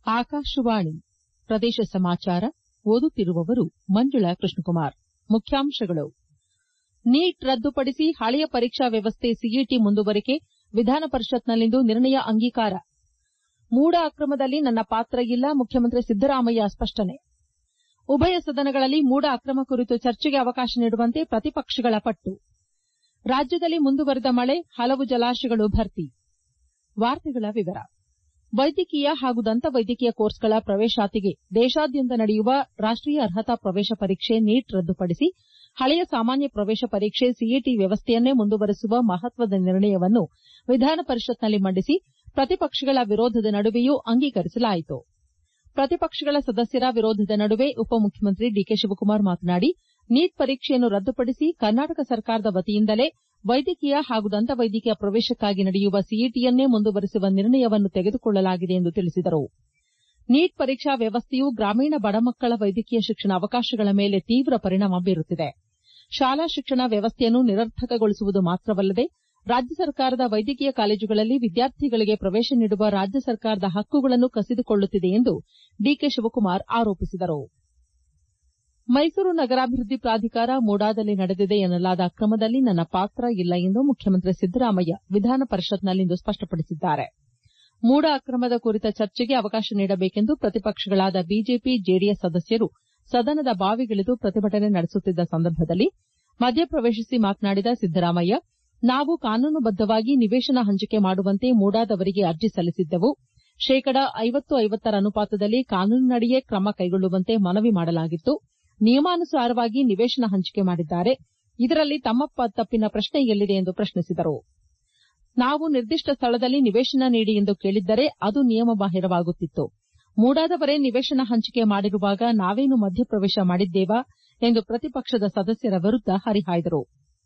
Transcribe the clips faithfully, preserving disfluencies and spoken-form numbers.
ಆಕಾಶವಾಣಿ ಪ್ರದೇಶ ಸಮಾಚಾರ ಓದುತ್ತಿರುವವರು ಮಂಜುಳಾ ಕೃಷ್ಣಕುಮಾರ್ ಮುಖ್ಯಾಂಶಗಳು ನೀಟ್ ರದ್ದುಪಡಿಸಿ ಹಳೆಯ ಪರೀಕ್ಷಾ ವ್ಯವಸ್ಥೆ ಸಿಇಟಿ ಮುಂದುವರಿಕೆ ವಿಧಾನ ಪರಿಷತ್ನಲ್ಲಿಂದು ನಿರ್ಣಯ ಅಂಗೀಕಾರ ಮೂಡ ಅಕ್ರಮದಲ್ಲಿ ನನ್ನ ಪಾತ್ರ ಇಲ್ಲ ಮುಖ್ಯಮಂತ್ರಿ ಸಿದ್ದರಾಮಯ್ಯ ಸ್ಪಷ್ಟನೆ ಉಭಯ ಸದನಗಳಲ್ಲಿ ಮೂಡ ಅಕ್ರಮ ಕುರಿತು ಚರ್ಚೆಗೆ ಅವಕಾಶ ನೀಡುವಂತೆ ಪ್ರತಿಪಕ್ಷಗಳ ಪಟ್ಟು ರಾಜ್ಯದಲ್ಲಿ ಮುಂದುವರೆದ ಮಳೆ ಹಲವು ಜಲಾಶಯಗಳು ಭರ್ತಿ ವೈದ್ಯಕೀಯ ಹಾಗೂ ದಂತ ವೈದ್ಯಕೀಯ ಕೋರ್ಸ್ಗಳ ಪ್ರವೇಶಾತಿಗೆ ದೇಶಾದ್ಯಂತ ನಡೆಯುವ ರಾಷ್ಟೀಯ ಅರ್ಹತಾ ಪ್ರವೇಶ ಪರೀಕ್ಷೆ ನೀಟ್ ರದ್ದುಪಡಿಸಿ ಹಳೆಯ ಸಾಮಾನ್ಯ ಪ್ರವೇಶ ಪರೀಕ್ಷೆ ಸಿಇಟಿ ವ್ಯವಸ್ಥೆಯನ್ನೇ ಮುಂದುವರೆಸುವ ಮಹತ್ವದ ನಿರ್ಣಯವನ್ನು ವಿಧಾನ ಪರಿಷತ್ನಲ್ಲಿ ಮಂಡಿಸಿ ಪ್ರತಿಪಕ್ಷಗಳ ವಿರೋಧದ ನಡುವೆಯೂ ಅಂಗೀಕರಿಸಲಾಯಿತು ಪ್ರತಿಪಕ್ಷಗಳ ಸದಸ್ಯರ ವಿರೋಧದ ನಡುವೆ ಉಪಮುಖ್ಯಮಂತ್ರಿ ಡಿಕೆ ಶಿವಕುಮಾರ್ ಮಾತನಾಡಿ ನೀಟ್ ಪರೀಕ್ಷೆಯನ್ನು ರದ್ದುಪಡಿಸಿ ಕರ್ನಾಟಕ ಸರ್ಕಾರದ ವತಿಯಿಂದಲೇ ವೈದ್ಯಕೀಯ ಹಾಗೂ ದಂತ ವೈದ್ಯಕೀಯ ಪ್ರವೇಶಕ್ಕಾಗಿ ನಡೆಯುವ ಸಿಇಟಿಯನ್ನೇ ಮುಂದುವರೆಸುವ ನಿರ್ಣಯವನ್ನು ತೆಗೆದುಕೊಳ್ಳಲಾಗಿದೆ ಎಂದು ತಿಳಿಸಿದರು ನೀಟ್ ಪರೀಕ್ಷಾ ವ್ಯವಸ್ಥೆಯು ಗ್ರಾಮೀಣ ಬಡ ಮಕ್ಕಳ ವೈದ್ಯಕೀಯ ಶಿಕ್ಷಣ ಅವಕಾಶಗಳ ಮೇಲೆ ತೀವ್ರ ಪರಿಣಾಮ ಬೀರುತ್ತಿದೆ ಶಾಲಾ ಶಿಕ್ಷಣ ವ್ಯವಸ್ಥೆಯನ್ನು ನಿರರ್ಥಕಗೊಳಿಸುವುದು ಮಾತ್ರವಲ್ಲದೆ ರಾಜ್ಯ ಸರ್ಕಾರದ ವೈದ್ಯಕೀಯ ಕಾಲೇಜುಗಳಲ್ಲಿ ವಿದ್ಯಾರ್ಥಿಗಳಿಗೆ ಪ್ರವೇಶ ನೀಡುವ ರಾಜ್ಯ ಸರ್ಕಾರದ ಹಕ್ಕುಗಳನ್ನು ಕಸಿದುಕೊಳ್ಳುತ್ತಿದೆ ಎಂದು ಡಿಕೆ ಶಿವಕುಮಾರ್ ಆರೋಪಿಸಿದರು ಮೈಸೂರು ನಗರಾಭಿವೃದ್ಧಿ ಪ್ರಾಧಿಕಾರ ಮೂಡಾದಲ್ಲಿ ನಡೆದಿದೆ ಎನ್ನಲಾದ ಅಕ್ರಮದಲ್ಲಿ ನನ್ನ ಪಾತ್ರ ಇಲ್ಲ ಎಂದು ಮುಖ್ಯಮಂತ್ರಿ ಸಿದ್ದರಾಮಯ್ಯ ವಿಧಾನ ಪರಿಷತ್ನಲ್ಲಿಂದು ಸ್ಪಷ್ಟಪಡಿಸಿದ್ದಾರೆ ಮೂಡ ಅಕ್ರಮದ ಕುರಿತ ಚರ್ಚೆಗೆ ಅವಕಾಶ ನೀಡಬೇಕೆಂದು ಪ್ರತಿಪಕ್ಷಗಳಾದ ಬಿಜೆಪಿ ಜೆಡಿಎಸ್ ಸದಸ್ಯರು ಸದನದ ಬಾವಿಗಿಳಿದು ಪ್ರತಿಭಟನೆ ನಡೆಸುತ್ತಿದ್ದ ಸಂದರ್ಭದಲ್ಲಿ ಮಧ್ಯಪ್ರವೇಶಿಸಿ ಮಾತನಾಡಿದ ಸಿದ್ದರಾಮಯ್ಯ ನಾವು ಕಾನೂನುಬದ್ದವಾಗಿ ನಿವೇಶನ ಹಂಚಿಕೆ ಮಾಡುವಂತೆ ಮೂಡಾದವರಿಗೆ ಅರ್ಜಿ ಸಲ್ಲಿಸಿದ್ದೆವು ಶೇಕಡ ಐವತ್ತು ಐವತ್ತರ ಅನುಪಾತದಲ್ಲಿ ಕಾನೂನಿನಡಿಯೇ ಕ್ರಮ ಕೈಗೊಳ್ಳುವಂತೆ ಮನವಿ ಮಾಡಲಾಗಿತ್ತು ನಿಯಮಾನುಸಾರವಾಗಿ ನಿವೇಶನ ಹಂಚಿಕೆ ಮಾಡಿದ್ದಾರೆ ಇದರಲ್ಲಿ ತಮ್ಮ ತಪ್ಪಿನ ಪ್ರಶ್ನೆ ಎಲ್ಲಿದೆ ಎಂದು ಪ್ರಶ್ನಿಸಿದರು ನಾವು ನಿರ್ದಿಷ್ಟ ಸ್ಥಳದಲ್ಲಿ ನಿವೇಶನ ನೀಡಿ ಎಂದು ಕೇಳಿದ್ದರೆ ಅದು ನಿಯಮಬಾಹಿರವಾಗುತ್ತಿತ್ತು ಮೂಡಾದವರೇ ನಿವೇಶನ ಹಂಚಿಕೆ ಮಾಡಿರುವಾಗ ನಾವೇನು ಮಧ್ಯಪ್ರವೇಶ ಮಾಡಿದ್ದೇವಾ ಎಂದು ಪ್ರತಿಪಕ್ಷದ ಸದಸ್ಯರ ವಿರುದ್ದ ಹರಿಹಾಯ್ದರು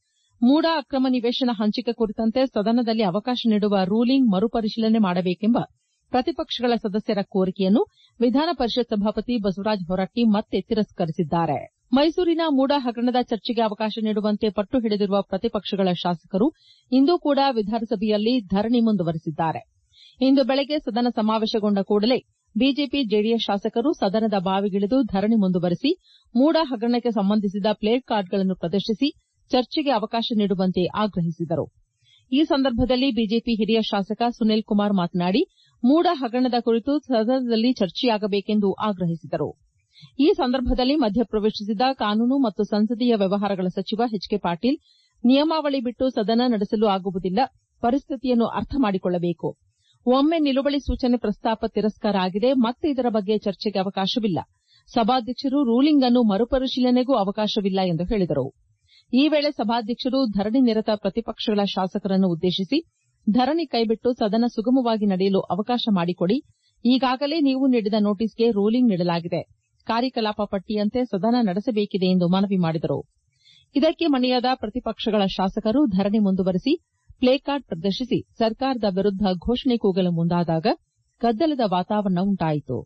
ಮೂಡ ಅಕ್ರಮ ನಿವೇಶನ ಹಂಚಿಕೆ ಕುರಿತಂತೆ ಸದನದಲ್ಲಿ ಅವಕಾಶ ನೀಡುವ ರೂಲಿಂಗ್ ಮರುಪರಿಶೀಲನೆ ಮಾಡಬೇಕೆಂಬ ಪ್ರತಿಪಕ್ಷಗಳ ಸದಸ್ಯರ ಕೋರಿಕೆಯನ್ನು ವಿಧಾನ ಪರಿಷತ್ ಸಭಾಪತಿ ಬಸವರಾಜ ಹೊರಟ್ಟಿ ಮತ್ತೆ ತಿರಸ್ಕರಿಸಿದ್ದಾರೆ ಮೈಸೂರಿನ ಮೂಡ ಹಗರಣದ ಚರ್ಚೆಗೆ ಅವಕಾಶ ನೀಡುವಂತೆ ಪಟ್ಟು ಹಿಡಿದಿರುವ ಪ್ರತಿಪಕ್ಷಗಳ ಶಾಸಕರು ಇಂದು ಕೂಡ ವಿಧಾನಸಭೆಯಲ್ಲಿ ಧರಣಿ ಮುಂದುವರೆಸಿದ್ದಾರೆ ಇಂದು ಬೆಳಗ್ಗೆ ಸದನ ಸಮಾವೇಶಗೊಂಡ ಕೂಡಲೇ ಬಿಜೆಪಿ ಜೆಡಿಎಸ್ ಶಾಸಕರು ಸದನದ ಬಾವಿಗಿಳಿದು ಧರಣಿ ಮುಂದುವರೆಸಿ ಮೂಡ ಹಗರಣಕ್ಕೆ ಸಂಬಂಧಿಸಿದ ಪ್ಲೇ ಕಾರ್ಡ್ಗಳನ್ನು ಪ್ರದರ್ಶಿಸಿ ಚರ್ಚೆಗೆ ಅವಕಾಶ ನೀಡುವಂತೆ ಆಗ್ರಹಿಸಿದರು ಈ ಸಂದರ್ಭದಲ್ಲಿ ಬಿಜೆಪಿ ಹಿರಿಯ ಶಾಸಕ ಸುನೀಲ್ ಕುಮಾರ್ ಮಾತನಾಡಿ ಮೂಡ ಹಗರಣದ ಕುರಿತು ಸದನದಲ್ಲಿ ಚರ್ಚೆಯಾಗಬೇಕೆಂದು ಆಗ್ರಹಿಸಿದರು ಈ ಸಂದರ್ಭದಲ್ಲಿ ಮಧ್ಯಪ್ರವೇಶಿಸಿದ ಕಾನೂನು ಮತ್ತು ಸಂಸದೀಯ ವ್ಯವಹಾರಗಳ ಸಚಿವ ಎಚ್ ಕೆ ಪಾಟೀಲ್ ನಿಯಮಾವಳಿ ಬಿಟ್ಟು ಸದನ ನಡೆಸಲು ಆಗುವುದಿಲ್ಲ ಪರಿಸ್ಥಿತಿಯನ್ನು ಅರ್ಥ ಮಾಡಿಕೊಳ್ಳಬೇಕು ಒಮ್ಮೆ ನಿಲುವಳಿ ಸೂಚನೆ ಪ್ರಸ್ತಾಪ ತಿರಸ್ಕಾರ ಆಗಿದೆ ಮತ್ತೆ ಇದರ ಬಗ್ಗೆ ಚರ್ಚೆಗೆ ಅವಕಾಶವಿಲ್ಲ ಸಭಾಧ್ಯಕ್ಷರು ರೂಲಿಂಗ್ ಅನ್ನು ಮರುಪರಿಶೀಲನೆಗೂ ಅವಕಾಶವಿಲ್ಲ ಎಂದು ಹೇಳಿದರು ಈ ವೇಳೆ ಸಭಾಧ್ಯಕ್ಷರು ಧರಣಿ ನಿರತ ಪ್ರತಿಪಕ್ಷಗಳ ಶಾಸಕರನ್ನು ಉದ್ದೇಶಿಸಿ ಧರಣಿ ಕೈಬಿಟ್ಟು ಸದನ ಸುಗಮವಾಗಿ ನಡೆಯಲು ಅವಕಾಶ ಮಾಡಿಕೊಡಿ ಈಗಾಗಲೇ ನೀವು ನೀಡಿದ ನೋಟಿಸ್ಗೆ ರೂಲಿಂಗ್ ನೀಡಲಾಗಿದೆ ಕಾರ್ಯಕಲಾಪ ಪಟ್ಟಿಯಂತೆ ಸದನ ನಡೆಸಬೇಕಿದೆ ಎಂದು ಮನವಿ ಮಾಡಿದರು ಇದಕ್ಕೆ ಮಣಿಯದ ಪ್ರತಿಪಕ್ಷಗಳ ಶಾಸಕರು ಧರಣಿ ಮುಂದುವರೆಸಿ ಪ್ಲೇ ಕಾರ್ಡ್ ಪ್ರದರ್ಶಿಸಿ ಸರ್ಕಾರದ ವಿರುದ್ದ ಘೋಷಣೆ ಕೂಗಲು ಮುಂದಾದಾಗ ಗದ್ದಲದ ವಾತಾವರಣ ಉಂಟಾಯಿತು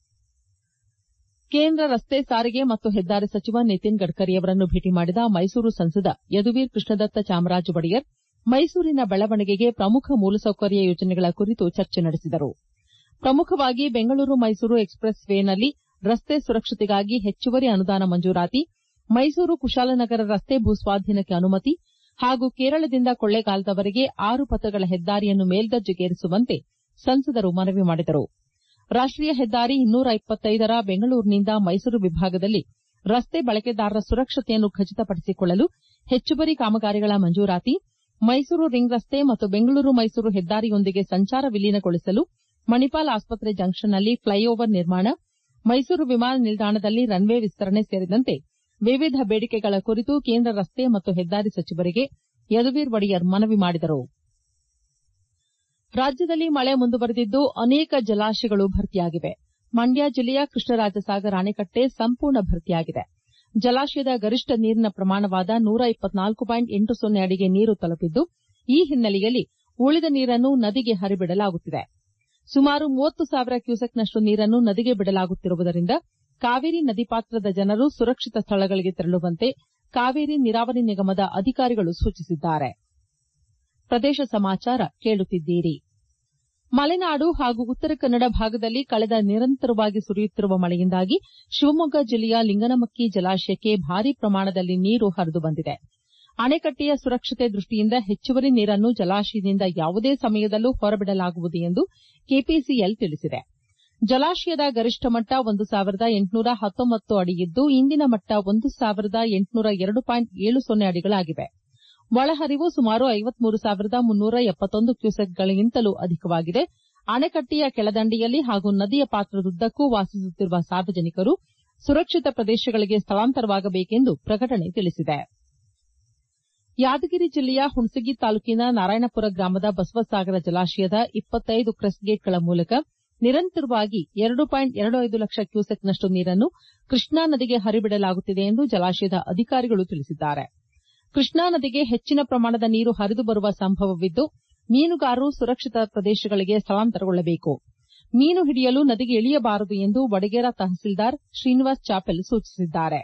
ಕೇಂದ್ರ ರಸ್ತೆ ಸಾರಿಗೆ ಮತ್ತು ಹೆದ್ದಾರಿ ಸಚಿವ ನಿತಿನ್ ಗಡ್ಕರಿಯವರನ್ನು ಭೇಟಿ ಮಾಡಿದ ಮೈಸೂರು ಸಂಸದ ಯದುವೀರ್ ಕೃಷ್ಣದತ್ತ ಚಾಮರಾಜ ಒಡೆಯರ್ ಮೈಸೂರಿನ ಬೆಳವಣಿಗೆಗೆ ಪ್ರಮುಖ ಮೂಲಸೌಕರ್ಯ ಯೋಜನೆಗಳ ಕುರಿತು ಚರ್ಚೆ ನಡೆಸಿದರು ಪ್ರಮುಖವಾಗಿ ಬೆಂಗಳೂರು ಮೈಸೂರು ಎಕ್ಸ್ಪ್ರೆಸ್ ವೇನಲ್ಲಿ ರಸ್ತೆ ಸುರಕ್ಷತೆಗಾಗಿ ಹೆಚ್ಚುವರಿ ಅನುದಾನ ಮಂಜೂರಾತಿ ಮೈಸೂರು ಕುಶಾಲನಗರ ರಸ್ತೆ ಭೂಸ್ವಾಧೀನಕ್ಕೆ ಅನುಮತಿ ಹಾಗೂ ಕೇರಳದಿಂದ ಕೊಳ್ಳೇಗಾಲದವರೆಗೆ ಆರು ಪಥಗಳ ಹೆದ್ದಾರಿಯನ್ನು ಮೇಲ್ದರ್ಜೆಗೇರಿಸುವಂತೆ ಸಂಸದರು ಮನವಿ ಮಾಡಿದರು ರಾಷ್ಟೀಯ ಹೆದ್ದಾರಿ ಇನ್ನೂರ ಇಪ್ಪತ್ತೈದರ ಬೆಂಗಳೂರಿನಿಂದ ಮೈಸೂರು ವಿಭಾಗದಲ್ಲಿ ರಸ್ತೆ ಬಳಕೆದಾರರ ಸುರಕ್ಷತೆಯನ್ನು ಖಚಿತಪಡಿಸಿಕೊಳ್ಳಲು ಹೆಚ್ಚುವರಿ ಕಾಮಗಾರಿಗಳ ಮಂಜೂರಾತಿ ಮೈಸೂರು ರಿಂಗ್ ರಸ್ತೆ ಮತ್ತು ಬೆಂಗಳೂರು ಮೈಸೂರು ಹೆದ್ದಾರಿಯೊಂದಿಗೆ ಸಂಚಾರ ವಿಲೀನಗೊಳಿಸಲು ಮಣಿಪಾಲ್ ಆಸ್ಪತ್ರೆ ಜಂಕ್ಷನ್ನಲ್ಲಿ ಫ್ಲೈಓವರ್ ನಿರ್ಮಾಣ ಮೈಸೂರು ವಿಮಾನ ನಿಲ್ದಾಣದಲ್ಲಿ ರನ್ವೇ ವಿಸ್ತರಣೆ ಸೇರಿದಂತೆ ವಿವಿಧ ಬೇಡಿಕೆಗಳ ಕುರಿತು ಕೇಂದ್ರ ರಸ್ತೆ ಮತ್ತು ಹೆದ್ದಾರಿ ಸಚಿವರಿಗೆ ಯದುವೀರ್ ಒಡೆಯರ್ ಮನವಿ ಮಾಡಿದರು ರಾಜ್ಯದಲ್ಲಿ ಮಳೆ ಮುಂದುವರೆದಿದ್ದು ಅನೇಕ ಜಲಾಶಯಗಳು ಭರ್ತಿಯಾಗಿವೆ ಮಂಡ್ಯ ಜಿಲ್ಲೆಯ ಕೃಷ್ಣರಾಜಸಾಗರ ಅಣೆಕಟ್ಟೆ ಸಂಪೂರ್ಣ ಭರ್ತಿಯಾಗಿದೆ ಜಲಾಶಯದ ಗರಿಷ್ಠ ನೀರಿನ ಪ್ರಮಾಣವಾದ ನೂರ ಇಪ್ಪತ್ನಾಲ್ಕು ಪಾಯಿಂಟ್ ಎಂಟು ಸೊನ್ನೆ ಅಡಿಗೆ ನೀರು ತಲುಪಿದ್ದು ಈ ಹಿನ್ನೆಲೆಯಲ್ಲಿ ಉಳಿದ ನೀರನ್ನು ನದಿಗೆ ಹರಿಬಿಡಲಾಗುತ್ತಿದೆ ಸುಮಾರು ಮೂವತ್ತು ಸಾವಿರ ಕ್ಯೂಸೆಕ್ನಷ್ಟು ನೀರನ್ನು ನದಿಗೆ ಬಿಡಲಾಗುತ್ತಿರುವುದರಿಂದ ಕಾವೇರಿ ನದಿ ಪಾತ್ರದ ಜನರು ಸುರಕ್ಷಿತ ಸ್ಥಳಗಳಿಗೆ ತೆರಳುವಂತೆ ಕಾವೇರಿ ನೀರಾವರಿ ನಿಗಮದ ಅಧಿಕಾರಿಗಳು ಸೂಚಿಸಿದ್ದಾರೆ ಪ್ರದೇಶ ಸಮಾಚಾರ ಕೇಳುತ್ತಿದ್ದೀರಿ ಮಲೆನಾಡು ಹಾಗೂ ಉತ್ತರ ಕನ್ನಡ ಭಾಗದಲ್ಲಿ ಕಳೆದ ನಿರಂತರವಾಗಿ ಸುರಿಯುತ್ತಿರುವ ಮಳೆಯಿಂದಾಗಿ ಶಿವಮೊಗ್ಗ ಜಿಲ್ಲೆಯ ಲಿಂಗನಮಕ್ಕಿ ಜಲಾಶಯಕ್ಕೆ ಭಾರೀ ಪ್ರಮಾಣದಲ್ಲಿ ನೀರು ಹರಿದು ಬಂದಿದೆ. ಅಣೆಕಟ್ಟೆಯ ಸುರಕ್ಷತೆ ದೃಷ್ಟಿಯಿಂದ ಹೆಚ್ಚುವರಿ ನೀರನ್ನು ಜಲಾಶಯದಿಂದ ಯಾವುದೇ ಸಮಯದಲ್ಲೂ ಹೊರಬಿಡಲಾಗುವುದು ಎಂದು ಕೆಪಿಸಿಎಲ್ ತಿಳಿಸಿದೆ. ಜಲಾಶಯದ ಗರಿಷ್ಠ ಮಟ್ಟ ಒಂದು ಸಾವಿರದ ಎಂಟುನೂರ ಹತ್ತೊಂಬತ್ತು ಅಡಿ ಇದ್ದು ಇಂದಿನ ಮಟ್ಟ ಒಂದು ಸಾವಿರದ ಎಂಟುನೂರ ಎರಡು ಪಾಯಿಂಟ್ ಏಳು ಸೊನ್ನೆ ಅಡಿಗಳಾಗಿವೆ. ಒಳಹರಿವು ಸುಮಾರು ಐವತ್ಮೂರು ಸಾವಿರದ ಮುನ್ನೂರ ಎಪ್ಪತ್ತೊಂದು ಕ್ಯೂಸೆಕ್ಗಳಿಗಿಂತಲೂ ಅಧಿಕವಾಗಿದೆ. ಅಣೆಕಟ್ಟೆಯ ಕೆಳದಂಡೆಯಲ್ಲಿ ಹಾಗೂ ನದಿಯ ಪಾತ್ರದುದ್ದಕ್ಕೂ ವಾಸಿಸುತ್ತಿರುವ ಸಾರ್ವಜನಿಕರು ಸುರಕ್ಷಿತ ಪ್ರದೇಶಗಳಿಗೆ ಸ್ಥಳಾಂತರವಾಗಬೇಕೆಂದು ಪ್ರಕಟಣೆ ತಿಳಿಸಿದೆ. ಯಾದಗಿರಿ ಜಿಲ್ಲೆಯ ಹುಣಸಗಿ ತಾಲೂಕಿನ ನಾರಾಯಣಪುರ ಗ್ರಾಮದ ಬಸವಸಾಗರ ಜಲಾಶಯದ ಇಪ್ಪತ್ತೈದು ಕ್ರೆಸ್ಟ್ಗೇಟ್ಗಳ ಮೂಲಕ ನಿರಂತರವಾಗಿ ಎರಡು ಪಾಯಿಂಟ್ ಎರಡು ಐದು ಲಕ್ಷ ಕ್ಯೂಸೆಕ್ನಷ್ಟು ನೀರನ್ನು ಕೃಷ್ಣಾ ನದಿಗೆ ಹರಿಬಿಡಲಾಗುತ್ತಿದೆ ಎಂದು ಜಲಾಶಯದ ಅಧಿಕಾರಿಗಳು ತಿಳಿಸಿದ್ದಾರೆ. ಕೃಷ್ಣಾ ನದಿಗೆ ಹೆಚ್ಚಿನ ಪ್ರಮಾಣದ ನೀರು ಹರಿದು ಬರುವ ಸಂಭವವಿದ್ದು ಮೀನುಗಾರರು ಸುರಕ್ಷಿತ ಪ್ರದೇಶಗಳಿಗೆ ಸ್ಥಳಾಂತರಗೊಳ್ಳಬೇಕು. ಮೀನು ಹಿಡಿಯಲು ನದಿಗೆ ಇಳಿಯಬಾರದು ಎಂದು ವಡಗೇರಾ ತಹಸೀಲ್ದಾರ್ ಶ್ರೀನಿವಾಸ್ ಚಾಪೆಲ್ ಸೂಚಿಸಿದ್ದಾರೆ.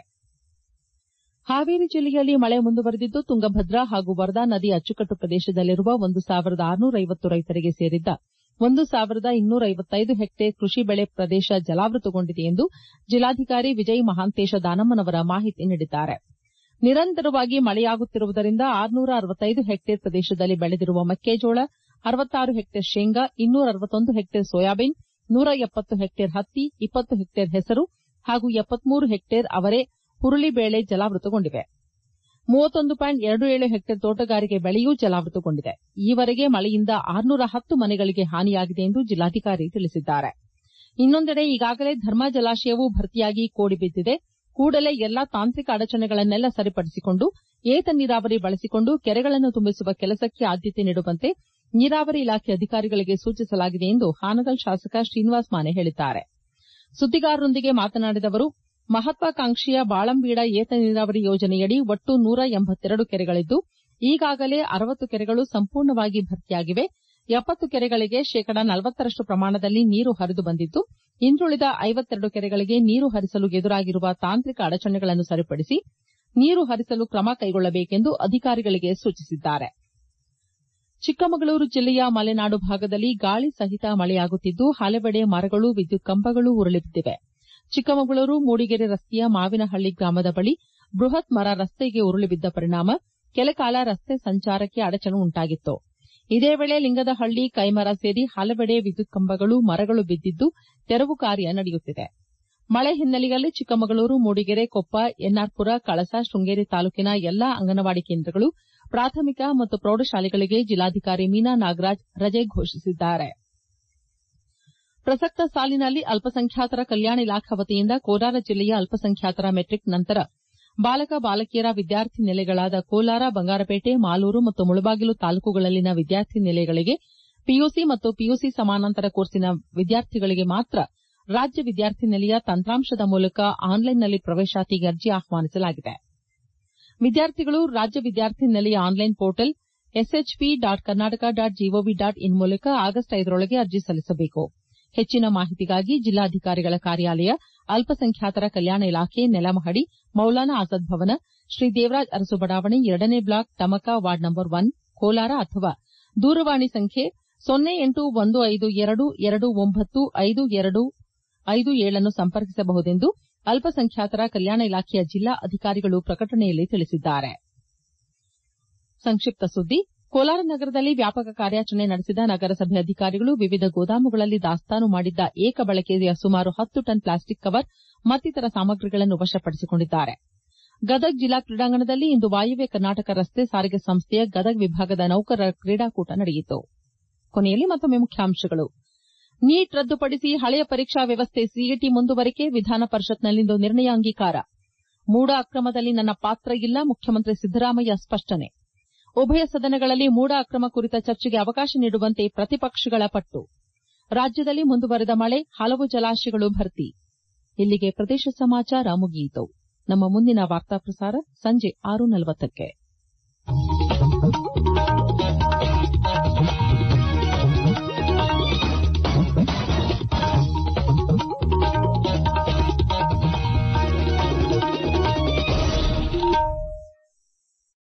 ಹಾವೇರಿ ಜಿಲ್ಲೆಯಲ್ಲಿ ಮಳೆ ಮುಂದುವರೆದಿದ್ದು ತುಂಗಭದ್ರಾ ಹಾಗೂ ವರದಾ ನದಿ ಅಚ್ಚುಕಟ್ಟು ಪ್ರದೇಶದಲ್ಲಿರುವ ಒಂದು ಸಾವಿರದ ಆರುನೂರ ಐವತ್ತು ರೈತರಿಗೆ ಸೇರಿದ್ದ ಒಂದು ಸಾವಿರದ ಇನ್ನೂರ ಐವತ್ತೈದು ಹೆಕ್ಟೇರ್ ಕೃಷಿ ಬೆಳೆ ಪ್ರದೇಶ ಜಲಾವೃತಗೊಂಡಿದೆ ಎಂದು ಜಿಲ್ಲಾಧಿಕಾರಿ ವಿಜಯ್ ಮಹಾಂತೇಶ ದಾನಮ್ಮನವರ ಮಾಹಿತಿ ನೀಡಿದ್ದಾರೆ. ನಿರಂತರವಾಗಿ ಮಳೆಯಾಗುತ್ತಿರುವುದರಿಂದ ಆರುನೂರ ಅರವತ್ತೈದು ಹೆಕ್ಟೇರ್ ಪ್ರದೇಶದಲ್ಲಿ ಬೆಳೆದಿರುವ ಮೆಕ್ಕೆಜೋಳ, ಅರವತ್ತಾರು ಹೆಕ್ಟೇರ್ ಶೇಂಗಾ, ಇನ್ನೂರ ಅರವತ್ತೊಂದು ಹೆಕ್ಟೇರ್ ಸೋಯಾಬೀನ್, ನೂರ ಎಪ್ಪತ್ತು ಹೆಕ್ಟೇರ್ ಹತ್ತಿ, ಇಪ್ಪತ್ತು ಹೆಕ್ಟೇರ್ ಹೆಸರು ಹಾಗೂ ಎಪ್ಪತ್ಮೂರು ಹೆಕ್ಟೇರ್ ಅವರೆ, ಹುರುಳಿ ಬೇಳೆ ಜಲಾವೃತಗೊಂಡಿವೆ. ಮೂವತ್ತೊಂದು ಪಾಯಿಂಟ್ ಎರಡು ಏಳು ಹೆಕ್ಟೇರ್ ತೋಟಗಾರಿಕೆ ಬೆಳೆಯೂ ಜಲಾವೃತಗೊಂಡಿದೆ. ಈವರೆಗೆ ಮಳೆಯಿಂದ ಆರುನೂರ ಹತ್ತು ಮನೆಗಳಿಗೆ ಹಾನಿಯಾಗಿದೆ ಎಂದು ಜಿಲ್ಲಾಧಿಕಾರಿ ತಿಳಿಸಿದ್ದಾರೆ. ಇನ್ನೊಂದೆಡೆ ಈಗಾಗಲೇ ಧರ್ಮಾ ಜಲಾಶಯವೂ ಭರ್ತಿಯಾಗಿ ಕೋಡಿ ಬಿದ್ದಿದೆ. ಕೂಡಲೇ ಎಲ್ಲಾ ತಾಂತ್ರಿಕ ಅಡಚಣೆಗಳನ್ನೆಲ್ಲ ಸರಿಪಡಿಸಿಕೊಂಡು ಏತ ನೀರಾವರಿ ಬಳಸಿಕೊಂಡು ಕೆರೆಗಳನ್ನು ತುಂಬಿಸುವ ಕೆಲಸಕ್ಕೆ ಆದ್ಯತೆ ನೀಡುವಂತೆ ನೀರಾವರಿ ಇಲಾಖೆ ಅಧಿಕಾರಿಗಳಿಗೆ ಸೂಚಿಸಲಾಗಿದೆ ಎಂದು ಹಾನಗಲ್ ಶಾಸಕ ಶ್ರೀನಿವಾಸ್ ಮಾನೆ ಹೇಳಿದ್ದಾರೆ. ಸುದ್ದಿಗಾರರೊಂದಿಗೆ ಮಾತನಾಡಿದ ಅವರು, ಮಹತ್ವಾಕಾಂಕ್ಷೆಯ ಬಾಳಂಬೀಡ ಏತ ನೀರಾವರಿ ಯೋಜನೆಯಡಿ ಒಟ್ಟು ನೂರ ಎಂಬತ್ತೆರಡು ಕೆರೆಗಳಿದ್ದು ಈಗಾಗಲೇ ಅರವತ್ತು ಕೆರೆಗಳು ಸಂಪೂರ್ಣವಾಗಿ ಭರ್ತಿಯಾಗಿವೆ. ಎಪ್ಪತ್ತು ಕೆರೆಗಳಿಗೆ ಶೇಕಡಾ ನಲವತ್ತರಷ್ಟು ಪ್ರಮಾಣದಲ್ಲಿ ನೀರು ಹರಿದು ಬಂದಿದ್ದು ಇನ್ನುಳಿದ ಐವತ್ತೆರಡು ಕೆರೆಗಳಿಗೆ ನೀರು ಹರಿಸಲು ಎದುರಾಗಿರುವ ತಾಂತ್ರಿಕ ಅಡಚಣೆಗಳನ್ನು ಸರಿಪಡಿಸಿ ನೀರು ಹರಿಸಲು ಕ್ರಮ ಕೈಗೊಳ್ಳಬೇಕೆಂದು ಅಧಿಕಾರಿಗಳಿಗೆ ಸೂಚಿಸಿದ್ದಾರೆ. ಚಿಕ್ಕಮಗಳೂರು ಜಿಲ್ಲೆಯ ಮಲೆನಾಡು ಭಾಗದಲ್ಲಿ ಗಾಳಿ ಸಹಿತ ಮಳೆಯಾಗುತ್ತಿದ್ದು ಹಲವೆಡೆ ಮರಗಳು, ವಿದ್ಯುತ್ ಕಂಬಗಳು ಉರುಳಿ ಬಿದ್ದಿವೆ. ಚಿಕ್ಕಮಗಳೂರು ಮೂಡಿಗೆರೆ ರಸ್ತೆಯ ಮಾವಿನಹಳ್ಳಿ ಗ್ರಾಮದ ಬಳಿ ಬೃಹತ್ ಮರ ರಸ್ತೆಗೆ ಉರುಳಿ ಬಿದ್ದ ಪರಿಣಾಮ ಕೆಲಕಾಲ ರಸ್ತೆ ಸಂಚಾರಕ್ಕೆ ಅಡಚಣೆ ಉಂಟಾಗಿತ್ತು. ಇದೇ ವೇಳೆ ಲಿಂಗದಹಳ್ಳಿ, ಕೈಮರ ಸೇರಿ ಹಲವೆಡೆ ವಿದ್ಯುತ್ ಕಂಬಗಳು, ಮರಗಳು ಬಿದ್ದಿದ್ದು ತೆರವು ಕಾರ್ಯ ನಡೆಯುತ್ತಿದೆ. ಮಳೆ ಹಿನ್ನೆಲೆಯಲ್ಲಿ ಚಿಕ್ಕಮಗಳೂರು, ಮೂಡಿಗೆರೆ, ಕೊಪ್ಪ, ಎನ್ಆರ್ಪುರ, ಕಳಸಾ, ಶೃಂಗೇರಿ ತಾಲೂಕಿನ ಎಲ್ಲಾ ಅಂಗನವಾಡಿ ಕೇಂದ್ರಗಳು, ಪ್ರಾಥಮಿಕ ಮತ್ತು ಪ್ರೌಢಶಾಲೆಗಳಿಗೆ ಜಿಲ್ಲಾಧಿಕಾರಿ ಮೀನಾ ನಾಗರಾಜ್ ರಜೆ ಘೋಷಿಸಿದ್ದಾರೆ. ಪ್ರಸಕ್ತ ಸಾಲಿನಲ್ಲಿ ಅಲ್ಪಸಂಖ್ಯಾತರ ಕಲ್ಯಾಣ ಇಲಾಖೆ ವತಿಯಿಂದ ಕೋಲಾರ ಜಿಲ್ಲೆಯ ಅಲ್ಪಸಂಖ್ಯಾತರ ಮೆಟ್ರಿಕ್ ನಂತರ ಬಾಲಕ ಬಾಲಕಿಯರ ವಿದ್ಯಾರ್ಥಿ ನಿಲಯಗಳಾದ ಕೋಲಾರ, ಬಂಗಾರಪೇಟೆ, ಮಾಲೂರು ಮತ್ತು ಮುಳಬಾಗಿಲು ತಾಲೂಕುಗಳಲ್ಲಿನ ವಿದ್ಯಾರ್ಥಿ ನಿಲಯಗಳಿಗೆ ಪಿಯುಸಿ ಮತ್ತು ಪಿಯುಸಿ ಸಮಾನಾಂತರ ಕೋರ್ಸಿನ ವಿದ್ಯಾರ್ಥಿಗಳಿಗೆ ಮಾತ್ರ ರಾಜ್ಯ ವಿದ್ಯಾರ್ಥಿ ನಿಲಯ ತಂತ್ರಾಂಶದ ಮೂಲಕ ಆನ್ಲೈನ್ನಲ್ಲಿ ಪ್ರವೇಶಾತಿಗೆ ಅರ್ಜಿ ಆಹ್ವಾನಿಸಲಾಗಿದೆ. ವಿದ್ಯಾರ್ಥಿಗಳು ರಾಜ್ಯ ವಿದ್ಯಾರ್ಥಿ ನಿಲಯ online portal SHP dot Karnataka dot GOV dot in ಮೂಲಕ ಆಗಸ್ಟ್ ಐದರೊಳಗೆ ಅರ್ಜಿ ಸಲ್ಲಿಸಬೇಕು. ಹೆಚ್ಚಿನ ಮಾಹಿತಿಗಾಗಿ ಜಿಲ್ಲಾಧಿಕಾರಿಗಳ ಕಾರ್ಯಾಲಯ, ಅಲ್ಪಸಂಖ್ಯಾತರ ಕಲ್ಯಾಣ ಇಲಾಖೆ, ನೆಲಮಹಡಿ, ಮೌಲಾನಾ ಆಜಾದ್ ಭವನ, ಶ್ರೀ ದೇವರಾಜ್ ಅರಸು ಬಡಾವಣೆ, ಎರಡನೇ block, Tamaka, ward number one, Kolar ಅಥವಾ ದೂರವಾಣಿ ಸಂಖ್ಯೆ ಸೊನ್ನೆ ಎಂಟು ಒಂದು ಐದು ಎರಡು ಎರಡು ಒಂಬತ್ತು ಐದು ಎರಡು ಐದು ಏಳನ್ನು ಸಂಪರ್ಕಿಸಬಹುದೆಂದು ಅಲ್ಪಸಂಖ್ಯಾತರ ಕಲ್ಯಾಣ ಇಲಾಖೆಯ ಜಿಲ್ಲಾ ಅಧಿಕಾರಿಗಳು ಪ್ರಕಟಣೆಯಲ್ಲಿ ತಿಳಿಸಿದ್ದಾರೆ. ಸಂಕ್ಷಿಪ್ತ ಸುದ್ದಿ. ಕೋಲಾರ ನಗರದಲ್ಲಿ ವ್ಯಾಪಕ ಕಾರ್ಯಾಚರಣೆ ನಡೆಸಿದ ನಗರಸಭೆ ಅಧಿಕಾರಿಗಳು ವಿವಿಧ ಗೋದಾಮುಗಳಲ್ಲಿ ದಾಸ್ತಾನು ಮಾಡಿದ್ದ ಏಕ ಬಳಕೆಯ ಸುಮಾರು ಹತ್ತು ಟನ್ ಪ್ಲಾಸ್ಟಿಕ್ ಕವರ್ ಮತ್ತಿತರ ಸಾಮಗ್ರಿಗಳನ್ನು ವಶಪಡಿಸಿಕೊಂಡಿದ್ದಾರೆ. ಗದಗ ಜಿಲ್ಲಾ ಕ್ರೀಡಾಂಗಣದಲ್ಲಿ ಇಂದು ವಾಯುವ್ಯ ಕರ್ನಾಟಕ ರಸ್ತೆ ಸಾರಿಗೆ ಸಂಸ್ಥೆಯ ಗದಗ ವಿಭಾಗದ ನೌಕರರ ಕ್ರೀಡಾಕೂಟ ನಡೆಯಿತು. ಕೊನೆಯಲ್ಲಿ ಮತ್ತೊಮ್ಮೆ ಮುಖ್ಯಾಂಶಗಳು. ನೀಟ್ ರದ್ದುಪಡಿಸಿ ಹಳೆಯ ಪರೀಕ್ಷಾ ವ್ಯವಸ್ಥೆ ಸಿಇಟಿ ಮುಂದುವರಿಕೆ, ವಿಧಾನ ಪರಿಷತ್ನಲ್ಲಿಂದು ನಿರ್ಣಯ ಅಂಗೀಕಾರ. ಮೂಡ ಅಕ್ರಮದಲ್ಲಿ ನನ್ನ ಪಾತ್ರ ಇಲ್ಲ, ಮುಖ್ಯಮಂತ್ರಿ ಸಿದ್ದರಾಮಯ್ಯ ಸ್ಪಷ್ಟನೆ. ಉಭಯ ಸದನಗಳಲ್ಲಿ ಮೂಡ ಅಕ್ರಮ ಕುರಿತ ಚರ್ಚೆಗೆ ಅವಕಾಶ ನೀಡುವಂತೆ ಪ್ರತಿಪಕ್ಷಗಳ ಪಟ್ಟು. ರಾಜ್ಯದಲ್ಲಿ ಮುಂದುವರೆದ ಮಳೆ, ಹಲವು ಜಲಾಶಯಗಳು ಭರ್ತಿ. ಇಲ್ಲಿಗೆ ಪ್ರದೇಶ ಸಮಾಚಾರ ಮುಗಿಯಿತು. ನಮ್ಮ ಮುಂದಿನ ವಾರ್ತಾ ಪ್ರಸಾರ ಸಂಜೆ ಆರು ನಲವತ್ತಕ್ಕೆ.